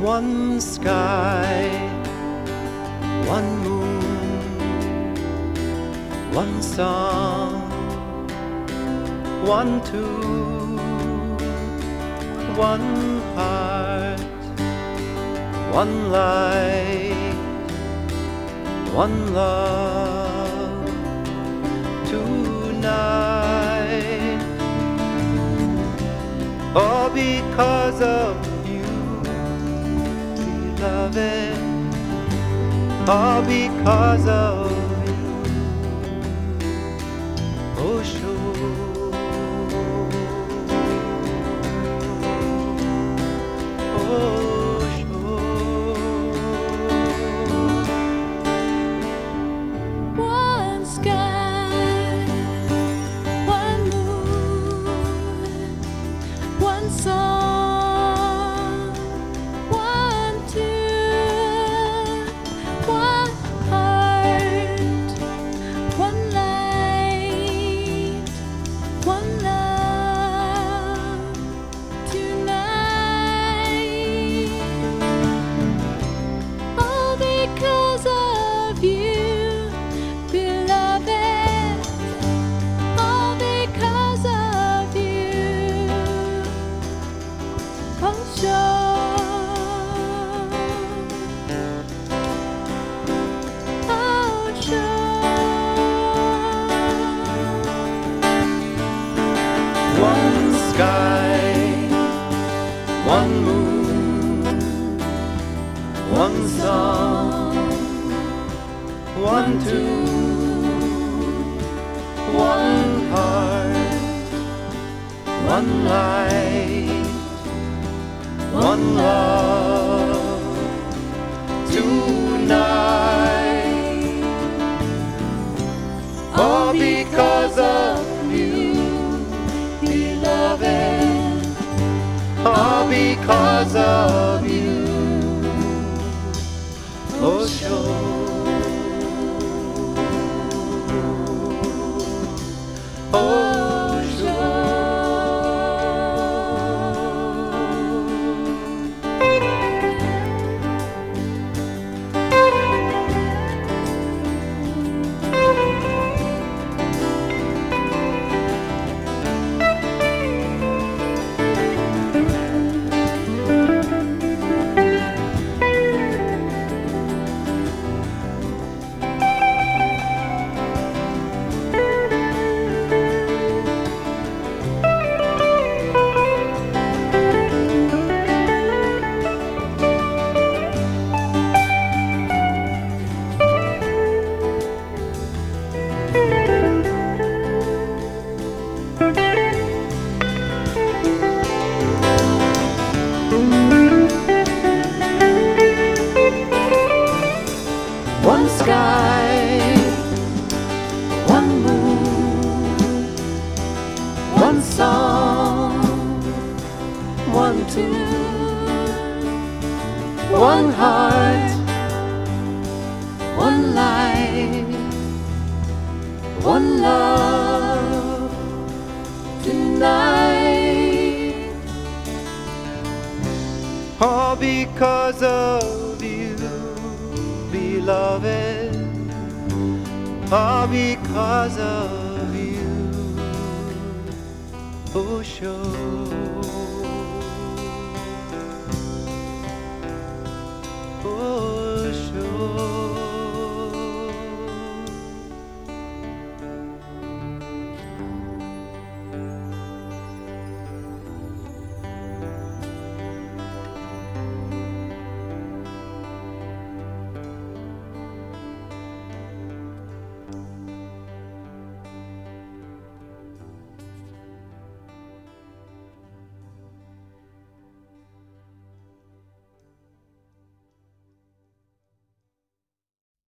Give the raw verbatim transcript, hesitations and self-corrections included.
One sky, one moon, one song, one tune, one heart, one light, one love tonight. All because of beloved, all because of you. Oh, sure. Oh, sure. One sky, one moon, one song. One sky, one moon, one song, one tune, one heart, one light, one love tonight. All because of all because of you. Oh, sure. Oh, sure. One sky, one moon, one song, one tune, one heart, one light, one love tonight. All because of you, beloved, all because of you. Oh, sure.